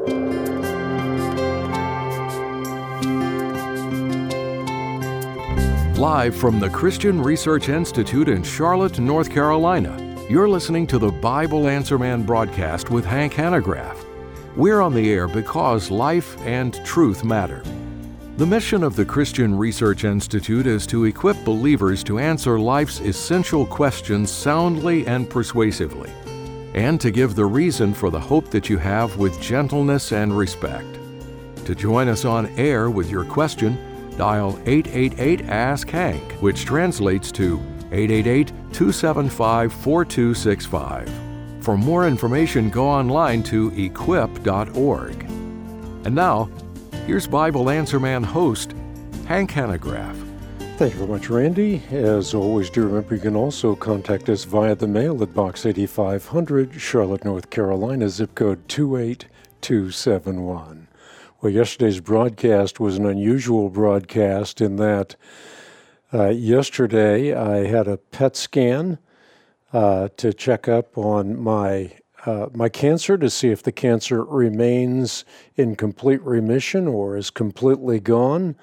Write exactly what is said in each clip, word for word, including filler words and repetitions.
Live from the Christian Research Institute in Charlotte, North Carolina, you're listening to the Bible Answer Man broadcast with Hank Hanegraaff. We're on the air because life and truth matter. The mission of the Christian Research Institute is to equip believers to answer life's essential questions soundly and persuasively, and to give the reason for the hope that you have with gentleness and respect. To join us on air with your question, dial eight eight eight, ask Hank, which translates to eight eight eight, two seven five, four two six five. For more information, go online to equip dot org. And now, here's Bible Answer Man host, Hank Hanegraaff. Thank you very much, Randy. As always, do remember you can also contact us via the mail at Box eighty-five hundred, Charlotte, North Carolina, zip code two eight two seven one. Well, yesterday's broadcast was an unusual broadcast in that uh, yesterday I had a P E T scan uh, to check up on my uh, my cancer to see if the cancer remains in complete remission or is completely gone.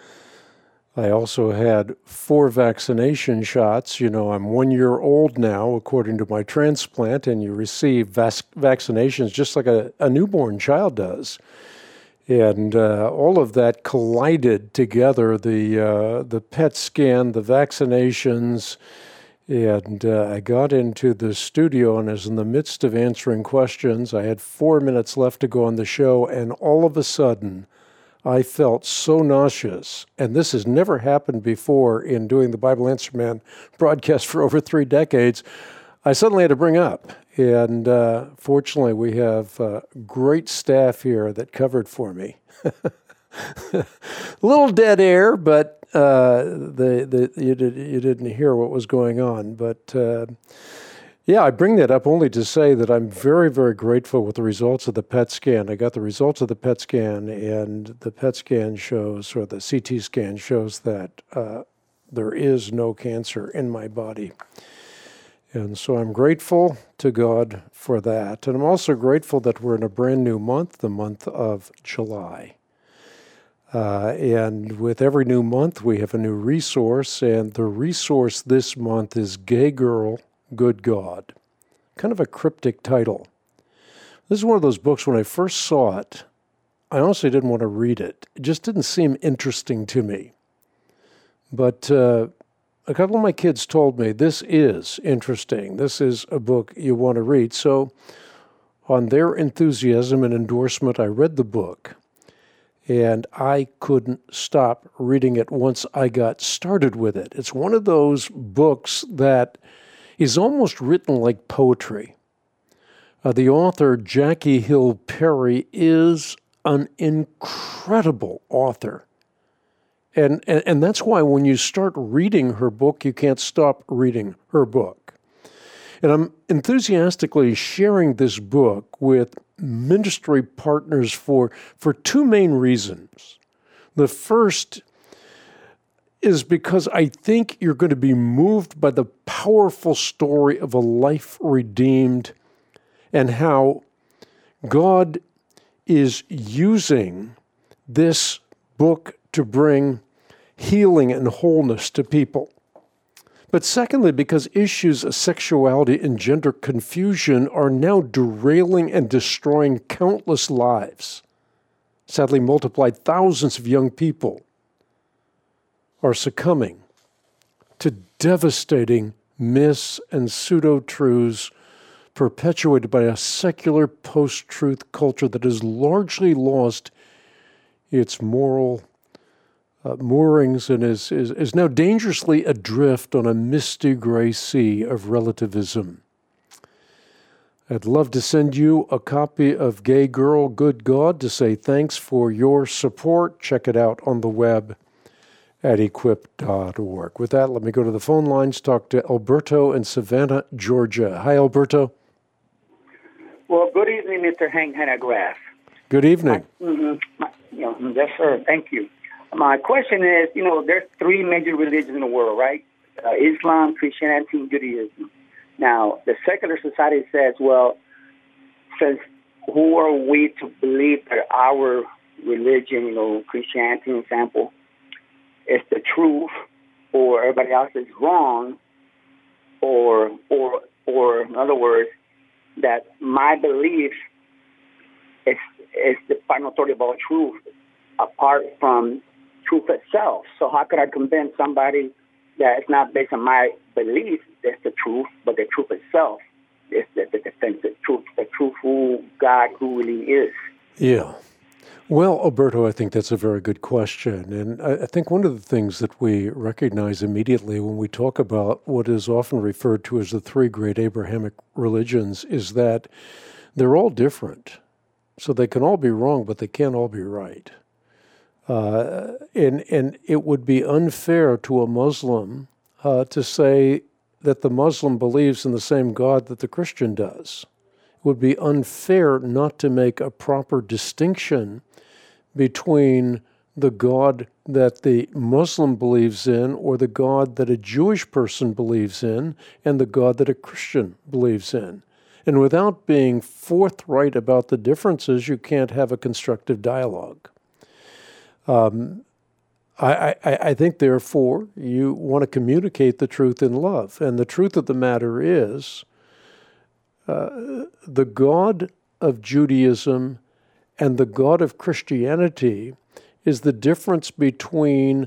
I also had four vaccination shots. You know, I'm one year old now, according to my transplant, and you receive vac- vaccinations just like a, a newborn child does. And uh, all of that collided together, the uh, the P E T scan, the vaccinations, and uh, I got into the studio and was in the midst of answering questions. I had four minutes left to go on the show, and all of a sudden, I felt so nauseous. And this has never happened before in doing the Bible Answer Man broadcast for over three decades. I suddenly had to bring up. And uh, fortunately, we have uh, great staff here that covered for me. A little dead air, but uh, the, the, you, did, you didn't hear what was going on. But uh, yeah, I bring that up only to say that I'm very, very grateful with the results of the P E T scan. I got the results of the P E T scan, and the P E T scan shows, or the C T scan shows that uh, there is no cancer in my body. And so I'm grateful to God for that. And I'm also grateful that we're in a brand new month, the month of July. Uh, and with every new month, we have a new resource. And the resource this month is Gay Girl, Good God. Kind of a cryptic title. This is one of those books, when I first saw it, I honestly didn't want to read it. It just didn't seem interesting to me. But uh, a couple of my kids told me, this is interesting. This is a book you want to read. So on their enthusiasm and endorsement, I read the book. And I couldn't stop reading it once I got started with it. It's one of those books that is almost written like poetry. Uh, the author, Jackie Hill Perry, is an incredible author. And, and and that's why when you start reading her book, you can't stop reading her book. And I'm enthusiastically sharing this book with ministry partners for, for two main reasons. The first is because I think you're going to be moved by the powerful story of a life redeemed and how God is using this book to bring healing and wholeness to people. But secondly, because issues of sexuality and gender confusion are now derailing and destroying countless lives. Sadly multiplied, thousands of young people are succumbing to devastating myths and pseudo-truths perpetuated by a secular post-truth culture that has largely lost its moral uh, moorings and is, is, is now dangerously adrift on a misty gray sea of relativism. I'd love to send you a copy of Gay Girl, Good God to say thanks for your support. Check it out on the web at equip dot org. With that, let me go to the phone lines, talk to Alberto in Savannah, Georgia. Hi, Alberto. Well, good evening, Mister Hank Hanegraaff. Good evening. I, mm-hmm, you know, yes, sir. Thank you. My question is, you know, there's three major religions in the world, right? Uh, Islam, Christianity, and Judaism. Now, the secular society says, well, since who are we to believe that our religion, you know, Christianity, for example, is the truth, or everybody else is wrong, or, or, or in other words, that my belief is is the final authority about truth, apart from truth itself. So how could I convince somebody that it's not based on my belief that's the truth, but the truth itself is the, the definitive truth, the truth who God who really is? Yeah. Well, Alberto, I think that's a very good question. And I, I think one of the things that we recognize immediately when we talk about what is often referred to as the three great Abrahamic religions is that they're all different. So they can all be wrong, but they can't all be right. Uh, and, and it would be unfair to a Muslim uh, to say that the Muslim believes in the same God that the Christian does. It would be unfair not to make a proper distinction between the God that the Muslim believes in or the God that a Jewish person believes in and the God that a Christian believes in. And without being forthright about the differences, you can't have a constructive dialogue. Um, I, I, I think, therefore, you want to communicate the truth in love. And the truth of the matter is, uh, the God of Judaism and the God of Christianity is the difference between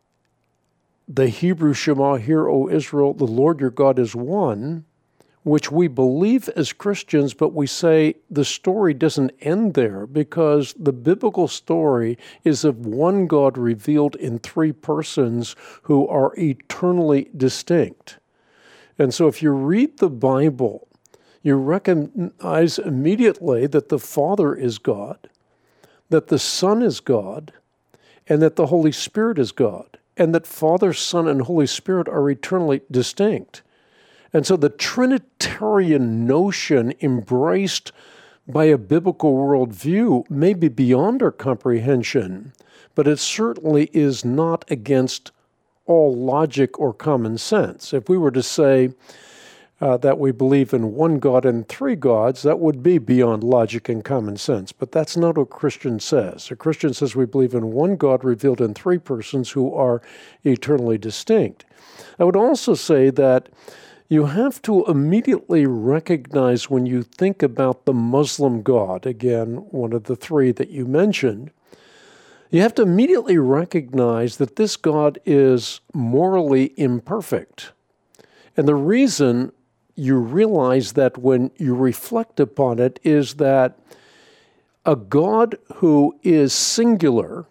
the Hebrew Shema, Hear, O Israel, the Lord your God is one, which we believe as Christians, but we say the story doesn't end there because the biblical story is of one God revealed in three persons who are eternally distinct. And so if you read the Bible, you recognize immediately that the Father is God, that the Son is God, and that the Holy Spirit is God, and that Father, Son, and Holy Spirit are eternally distinct. And so the Trinitarian notion embraced by a biblical worldview may be beyond our comprehension, but it certainly is not against all logic or common sense. If we were to say uh, that we believe in one God and three gods, that would be beyond logic and common sense. But that's not what a Christian says. A Christian says we believe in one God revealed in three persons who are eternally distinct. I would also say that you have to immediately recognize when you think about the Muslim God, again, one of the three that you mentioned, you have to immediately recognize that this God is morally imperfect. And the reason you realize that when you reflect upon it is that a God who is singular,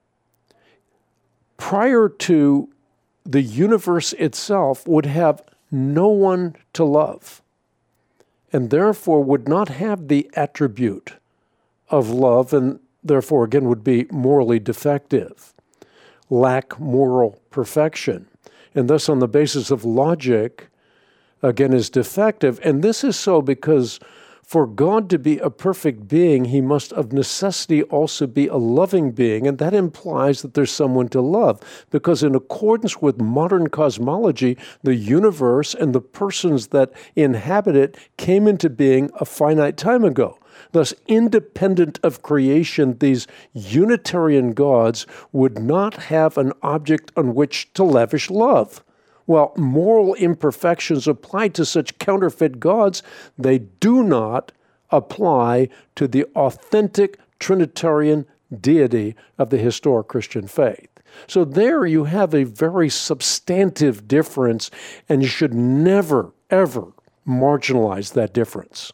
prior to the universe itself, would have no one to love, and therefore would not have the attribute of love, and therefore, again, would be morally defective, lack moral perfection, and thus on the basis of logic, again, is defective. And this is so because for God to be a perfect being, he must of necessity also be a loving being, and that implies that there's someone to love, because in accordance with modern cosmology, the universe and the persons that inhabit it came into being a finite time ago. Thus, independent of creation, these Unitarian gods would not have an object on which to lavish love. While moral imperfections apply to such counterfeit gods, they do not apply to the authentic Trinitarian deity of the historic Christian faith. So there you have a very substantive difference, and you should never, ever marginalize that difference.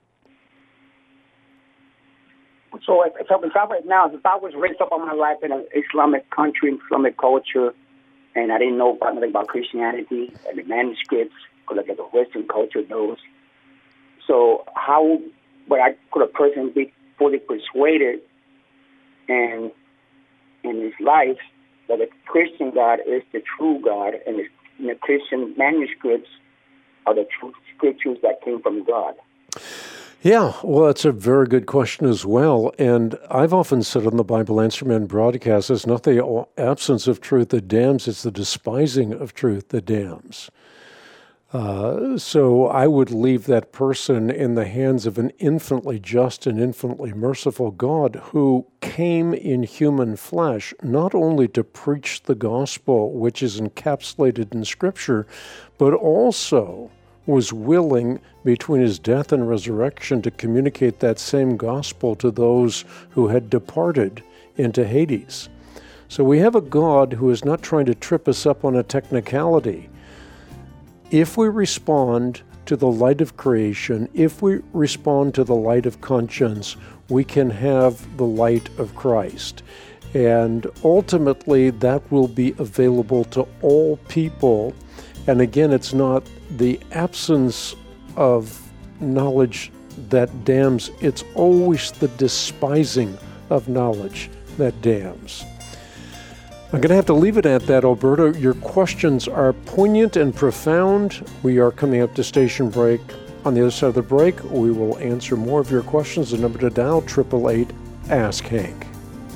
So if, if, if I right now, if I was raised up all my life in an Islamic country, Islamic culture, and I didn't know about nothing about Christianity and the manuscripts, because I get the Western culture knows. So how would I, could a person be fully persuaded in, in his life that the Christian God is the true God, and the, and the Christian manuscripts are the true scriptures that came from God? Yeah, well, that's a very good question as well. And I've often said on the Bible Answer Man broadcast, it's not the absence of truth that damns, it's the despising of truth that damns. Uh, so I would leave that person in the hands of an infinitely just and infinitely merciful God who came in human flesh, not only to preach the gospel, which is encapsulated in Scripture, but also was willing, between his death and resurrection, to communicate that same gospel to those who had departed into Hades. So we have a God who is not trying to trip us up on a technicality. If we respond to the light of creation, if we respond to the light of conscience, we can have the light of Christ. And ultimately, that will be available to all people. And again, it's not the absence of knowledge that damns, it's always the despising of knowledge that damns. I'm going to have to leave it at that, Alberto. Your questions are poignant and profound. We are coming up to station break. On the other side of the break, we will answer more of your questions. The number to dial, eight eight eight, ask Hank.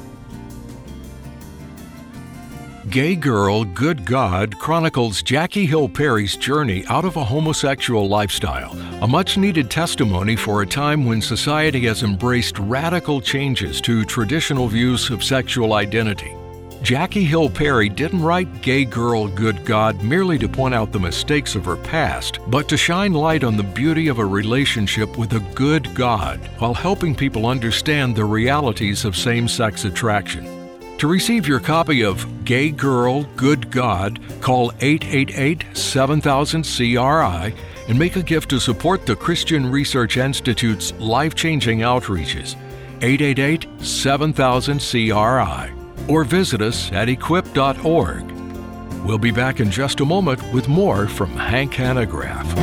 Gay Girl, Good God chronicles Jackie Hill Perry's journey out of a homosexual lifestyle, a much-needed testimony for a time when society has embraced radical changes to traditional views of sexual identity. Jackie Hill Perry didn't write Gay Girl, Good God merely to point out the mistakes of her past, but to shine light on the beauty of a relationship with a good God while helping people understand the realities of same-sex attraction. To receive your copy of Gay Girl, Good God, call eight eight eight, seven thousand, C R I and make a gift to support the Christian Research Institute's life-changing outreaches, eight eight eight, seven thousand, C R I, or visit us at equip dot org. We'll be back in just a moment with more from Hank Hanegraaff.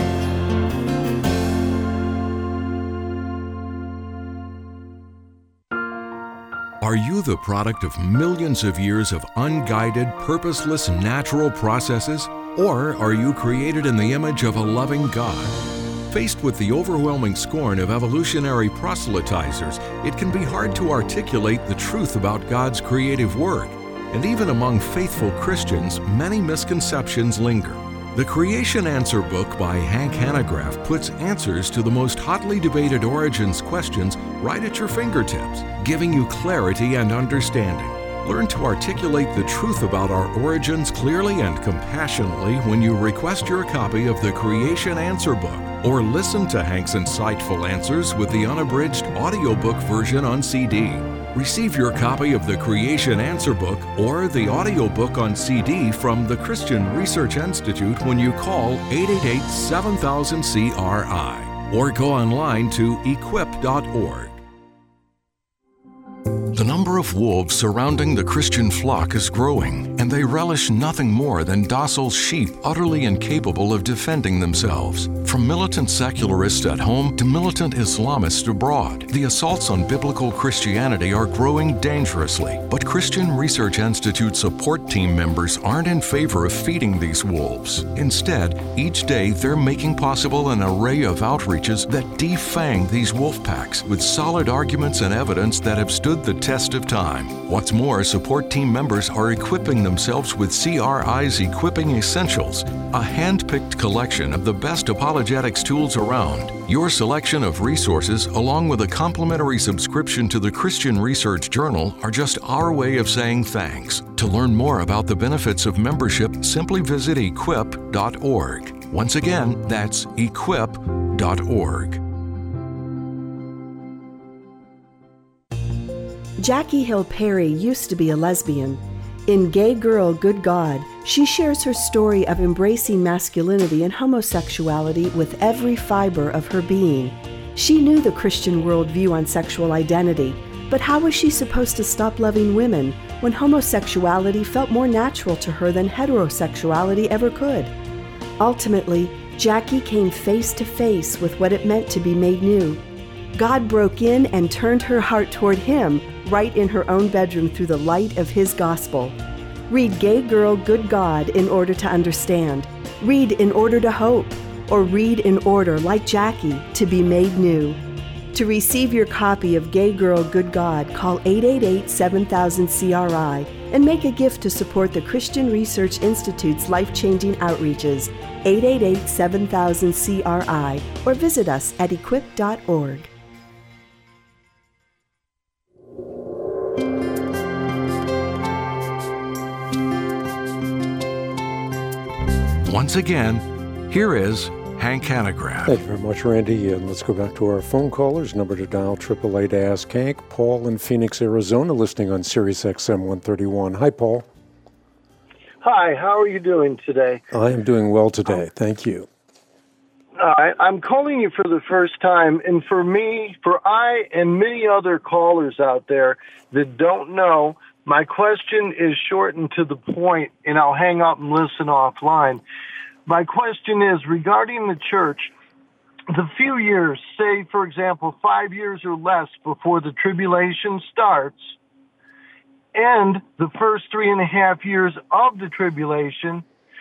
Are you the product of millions of years of unguided, purposeless, natural processes? Or are you created in the image of a loving God? Faced with the overwhelming scorn of evolutionary proselytizers, it can be hard to articulate the truth about God's creative work. And even among faithful Christians, many misconceptions linger. The Creation Answer book by Hank Hanegraaff puts answers to the most hotly debated origins questions right at your fingertips, giving you clarity and understanding. Learn to articulate the truth about our origins clearly and compassionately when you request your copy of the Creation Answer book, or listen to Hank's insightful answers with the unabridged audiobook version on C D. Receive your copy of the Creation Answer book or the audiobook on C D from the Christian Research Institute when you call eight eight eight, seven thousand, C R I or go online to equip dot org. The number of wolves surrounding the Christian flock is growing, and they relish nothing more than docile sheep utterly incapable of defending themselves. From militant secularists at home to militant Islamists abroad, the assaults on biblical Christianity are growing dangerously. But Christian Research Institute support team members aren't in favor of feeding these wolves. Instead, each day they're making possible an array of outreaches that defang these wolf packs with solid arguments and evidence that have stood the test of time. What's more, support team members are equipping themselves with C R I's Equipping Essentials, a hand-picked collection of the best apologetics tools around. Your selection of resources, along with a complimentary subscription to the Christian Research Journal, are just our way of saying thanks. To learn more about the benefits of membership, simply visit equip dot org. Once again, that's equip dot org. Jackie Hill Perry used to be a lesbian. In Gay Girl, Good God, she shares her story of embracing masculinity and homosexuality with every fiber of her being. She knew the Christian worldview on sexual identity, but how was she supposed to stop loving women when homosexuality felt more natural to her than heterosexuality ever could? Ultimately, Jackie came face to face with what it meant to be made new. God broke in and turned her heart toward Him right in her own bedroom through the light of His gospel. Read Gay Girl, Good God in order to understand. Read in order to hope. Or read in order, like Jackie, to be made new. To receive your copy of Gay Girl, Good God, call eight eight eight, seven thousand, C R I and make a gift to support the Christian Research Institute's life-changing outreaches, eight eight eight, seven thousand, C R I, or visit us at equip dot org. Once again, here is Hank Hanegraaff. Thank you very much, Randy. And let's go back to our phone callers. Number to dial, eight eight eight, ask Hank. Paul in Phoenix, Arizona, listening on Sirius X M one thirty-one. Hi, Paul. Hi, how are you doing today? I am doing well today. Thank you. Uh, I'm calling you for the first time, and for me, for I and many other callers out there that don't know, my question is short and to the point, and I'll hang up and listen offline. My question is regarding the church, the few years, say, for example, five years or less before the tribulation starts, and the first three and a half years of the tribulation,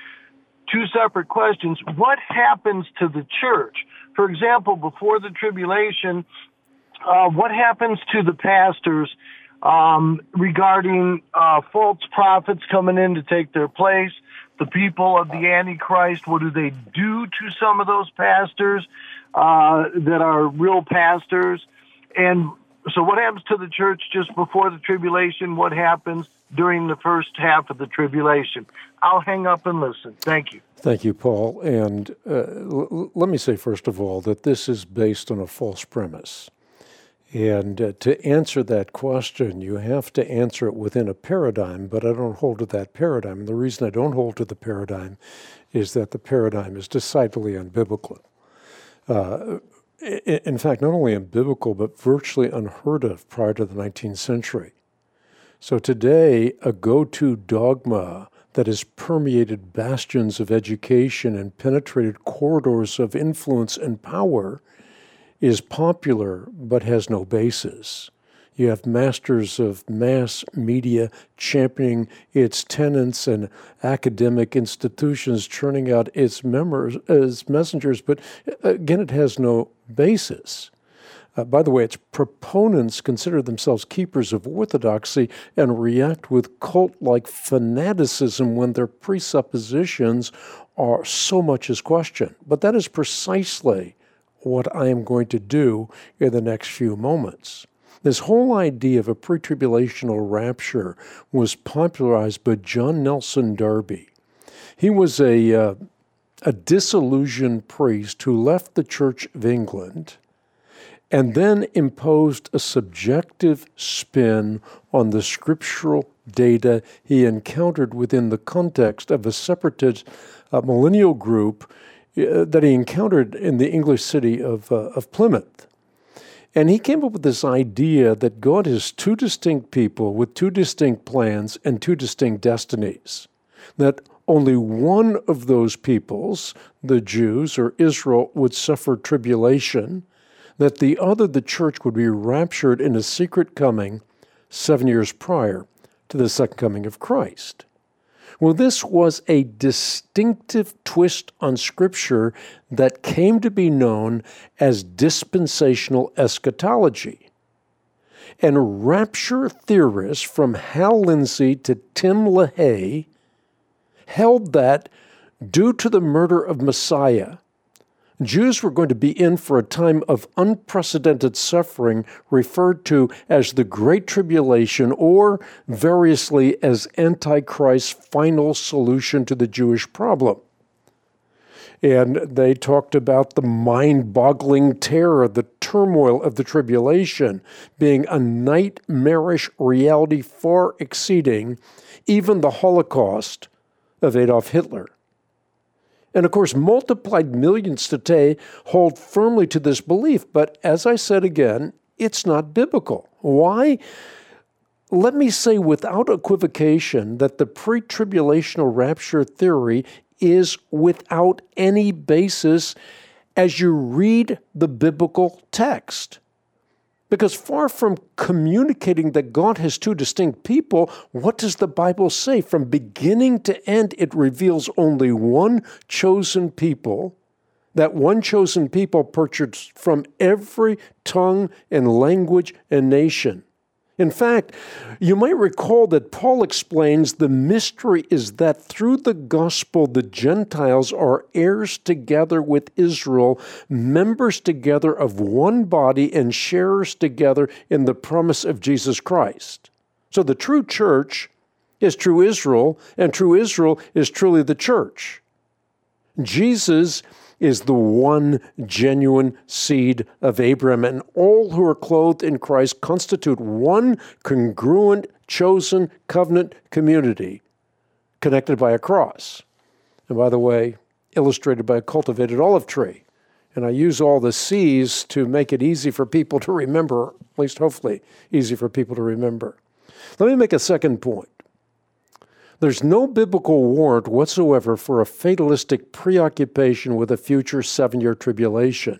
two separate questions. What happens to the church? For example, before the tribulation, uh, what happens to the pastors um, regarding uh, false prophets coming in to take their place? The people of the Antichrist, what do they do to some of those pastors uh, that are real pastors? And so what happens to the church just before the tribulation? What happens during the first half of the tribulation? I'll hang up and listen. Thank you. Thank you, Paul. And uh, l- let me say, first of all, that this is based on a false premise. And uh, to answer that question, you have to answer it within a paradigm, but I don't hold to that paradigm. And the reason I don't hold to the paradigm is that the paradigm is decidedly unbiblical. Uh, in fact, not only unbiblical, but virtually unheard of prior to the nineteenth century. So today, a go-to dogma that has permeated bastions of education and penetrated corridors of influence and power is popular but has no basis. You have masters of mass media championing its tenets and academic institutions churning out its members as messengers, but again, it has no basis. Uh, by the way, its proponents consider themselves keepers of orthodoxy and react with cult-like fanaticism when their presuppositions are so much as questioned. But that is precisely what I am going to do in the next few moments. This whole idea of a pre-tribulational rapture was popularized by John Nelson Darby. He was a, uh, a disillusioned priest who left the Church of England and then imposed a subjective spin on the scriptural data he encountered within the context of a separatist uh, millennial group uh, that he encountered in the English city of, uh, of Plymouth. And he came up with this idea that God is two distinct people with two distinct plans and two distinct destinies, that only one of those peoples, the Jews or Israel, would suffer tribulation, that the other, the church, would be raptured in a secret coming seven years prior to the second coming of Christ. Well, this was a distinctive twist on Scripture that came to be known as dispensational eschatology. And rapture theorists from Hal Lindsey to Tim LaHaye held that due to the murder of Messiah, Jews were going to be in for a time of unprecedented suffering referred to as the Great Tribulation, or variously as Antichrist's final solution to the Jewish problem. And they talked about the mind-boggling terror, the turmoil of the tribulation being a nightmarish reality far exceeding even the Holocaust of Adolf Hitler. And of course, multiplied millions today hold firmly to this belief. But as I said again, it's not biblical. Why? Let me say without equivocation that the pre-tribulational rapture theory is without any basis as you read the biblical text. Because far from communicating that God has two distinct people, what does the Bible say? From beginning to end, it reveals only one chosen people, that one chosen people purchased from every tongue and language and nation. In fact, you might recall that Paul explains the mystery is that through the gospel, the Gentiles are heirs together with Israel, members together of one body, and sharers together in the promise of Jesus Christ. So the true church is true Israel, and true Israel is truly the church. Jesus is the one genuine seed of Abraham, and all who are clothed in Christ constitute one congruent, chosen covenant community connected by a cross. And by the way, illustrated by a cultivated olive tree. And I use all the C's to make it easy for people to remember, at least hopefully easy for people to remember. Let me make a second point. There's no biblical warrant whatsoever for a fatalistic preoccupation with a future seven-year tribulation.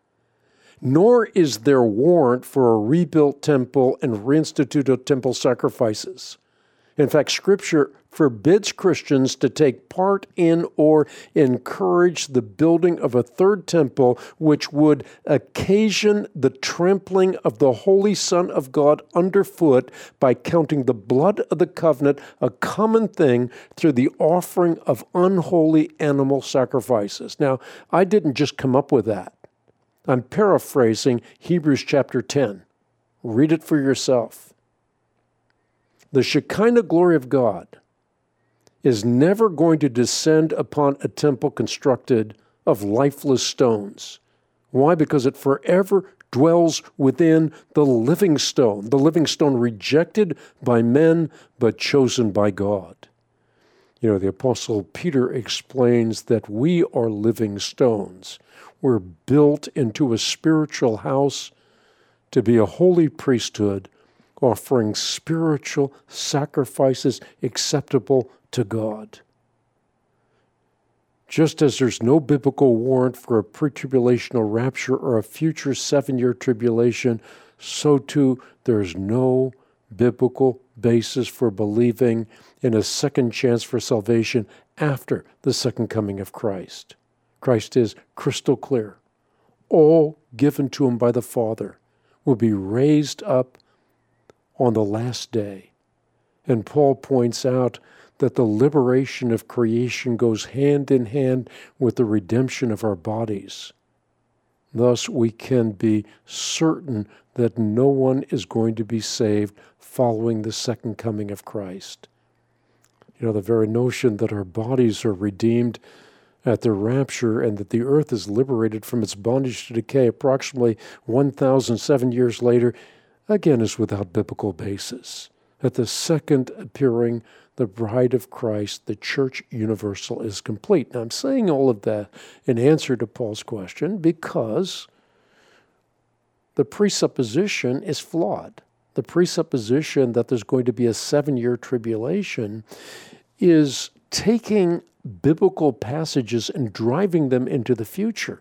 Nor is there warrant for a rebuilt temple and reinstituted temple sacrifices. In fact, Scripture forbids Christians to take part in or encourage the building of a third temple, which would occasion the trampling of the Holy Son of God underfoot by counting the blood of the covenant a common thing through the offering of unholy animal sacrifices. Now, I didn't just come up with that. I'm paraphrasing Hebrews chapter ten. Read it for yourself. The Shekinah glory of God is never going to descend upon a temple constructed of lifeless stones. Why? Because it forever dwells within the living stone, the living stone rejected by men but chosen by God. You know, the Apostle Peter explains that we are living stones. We're built into a spiritual house to be a holy priesthood, offering spiritual sacrifices acceptable to God. Just as there's no biblical warrant for a pre-tribulational rapture or a future seven-year tribulation, so too there's no biblical basis for believing in a second chance for salvation after the second coming of Christ. Christ is crystal clear. All given to him by the Father will be raised up on the last day. And Paul points out that the liberation of creation goes hand in hand with the redemption of our bodies. Thus, we can be certain that no one is going to be saved following the second coming of Christ. You know, the very notion that our bodies are redeemed at the rapture and that the earth is liberated from its bondage to decay approximately one thousand seven years later, again, is without biblical basis. At the second appearing, the bride of Christ, the church universal, is complete. Now, I'm saying all of that in answer to Paul's question because the presupposition is flawed. The presupposition that there's going to be a seven-year tribulation is taking biblical passages and driving them into the future.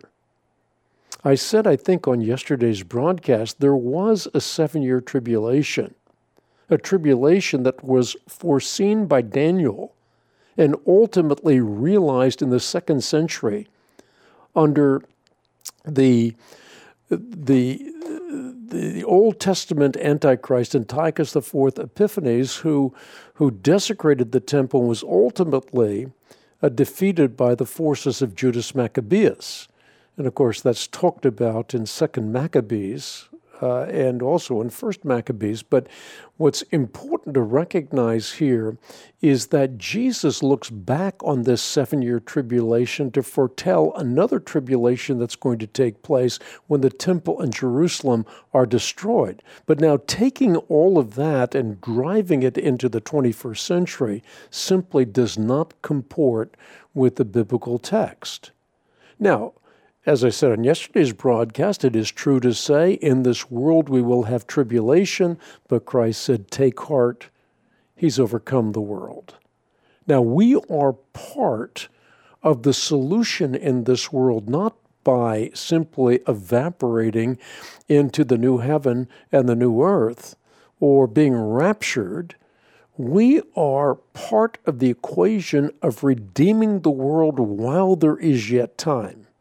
I said, I think, on yesterday's broadcast, there was a seven-year tribulation, a tribulation that was foreseen by Daniel and ultimately realized in the second century under the, the, the Old Testament Antichrist, Antiochus the Fourth Epiphanes, who, who desecrated the temple and was ultimately uh, defeated by the forces of Judas Maccabeus. And of course, that's talked about in Second Maccabees uh, and also in First Maccabees. But what's important to recognize here is that Jesus looks back on this seven-year tribulation to foretell another tribulation that's going to take place when the temple and Jerusalem are destroyed. But now taking all of that and driving it into the twenty-first century simply does not comport with the biblical text. Now, as I said on yesterday's broadcast, it is true to say, in this world we will have tribulation, but Christ said, take heart, he's overcome the world. Now, we are part of the solution in this world, not by simply evaporating into the new heaven and the new earth, or being raptured. We are part of the equation of redeeming the world while there is yet time.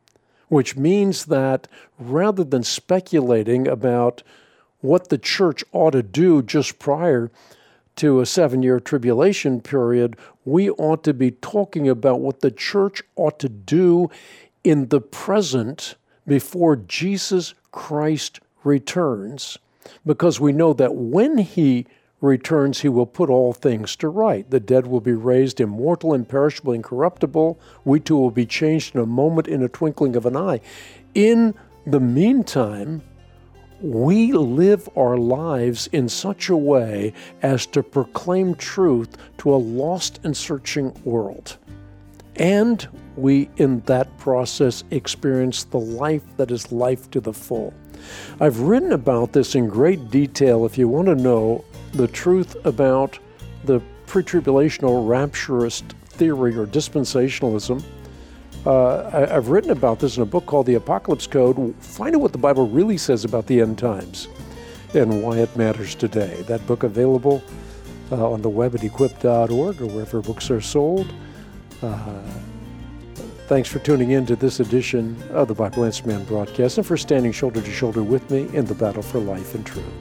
which means that rather than speculating about what the church ought to do just prior to a seven-year tribulation period, we ought to be talking about what the church ought to do in the present before Jesus Christ returns, because we know that when he returns, he will put all things to right. The dead will be raised immortal, imperishable, incorruptible. We too will be changed in a moment, in a twinkling of an eye. In the meantime, we live our lives in such a way as to proclaim truth to a lost and searching world. And we, in that process, experience the life that is life to the full. I've written about this in great detail if you want to know the truth about the pre-tribulational rapturist theory or dispensationalism. Uh, I, I've written about this in a book called The Apocalypse Code. Find out what the Bible really says about the end times and why it matters today. That book available uh, on the web at equip dot org or wherever books are sold. Uh, thanks for tuning in to this edition of the Bible Answer Man broadcast and for standing shoulder to shoulder with me in the battle for life and truth.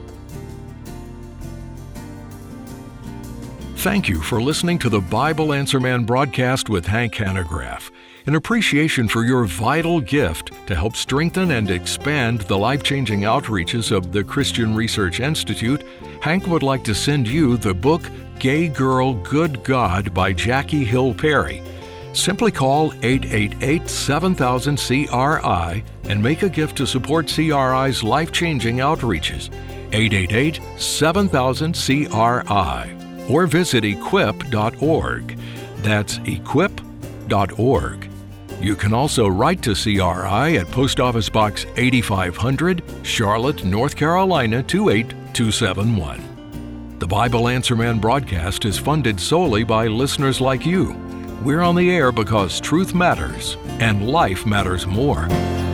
Thank you for listening to the Bible Answer Man broadcast with Hank Hanegraaff. In appreciation for your vital gift to help strengthen and expand the life-changing outreaches of the Christian Research Institute, Hank would like to send you the book Gay Girl, Good God by Jackie Hill Perry. Simply call eight eight eight, seven thousand, C R I and make a gift to support C R I's life-changing outreaches. eight eight eight, seven thousand, C R I. Or visit equip dot org. That's equip dot org. You can also write to C R I at Post Office Box eighty-five hundred, Charlotte, North Carolina two eight two seven one. The Bible Answer Man broadcast is funded solely by listeners like you. We're on the air because truth matters and life matters more.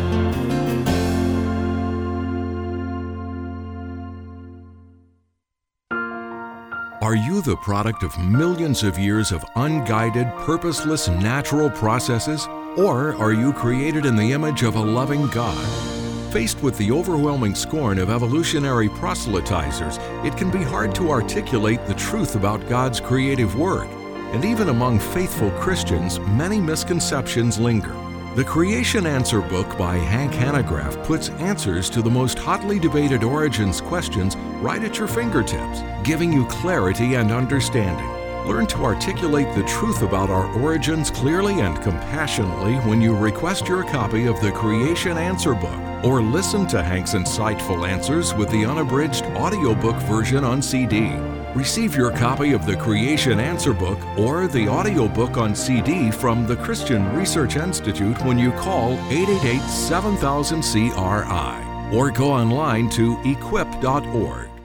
Are you the product of millions of years of unguided, purposeless, natural processes? Or are you created in the image of a loving God? Faced with the overwhelming scorn of evolutionary proselytizers, it can be hard to articulate the truth about God's creative work. And even among faithful Christians, many misconceptions linger. The Creation Answer book by Hank Hanegraaff puts answers to the most hotly debated origins questions right at your fingertips, giving you clarity and understanding. Learn to articulate the truth about our origins clearly and compassionately when you request your copy of the Creation Answer book, or listen to Hank's insightful answers with the unabridged audiobook version on C D. Receive your copy of the Creation Answer book or the audiobook on C D from the Christian Research Institute when you call eight eight eight, seven thousand, C R I or go online to equip dot org.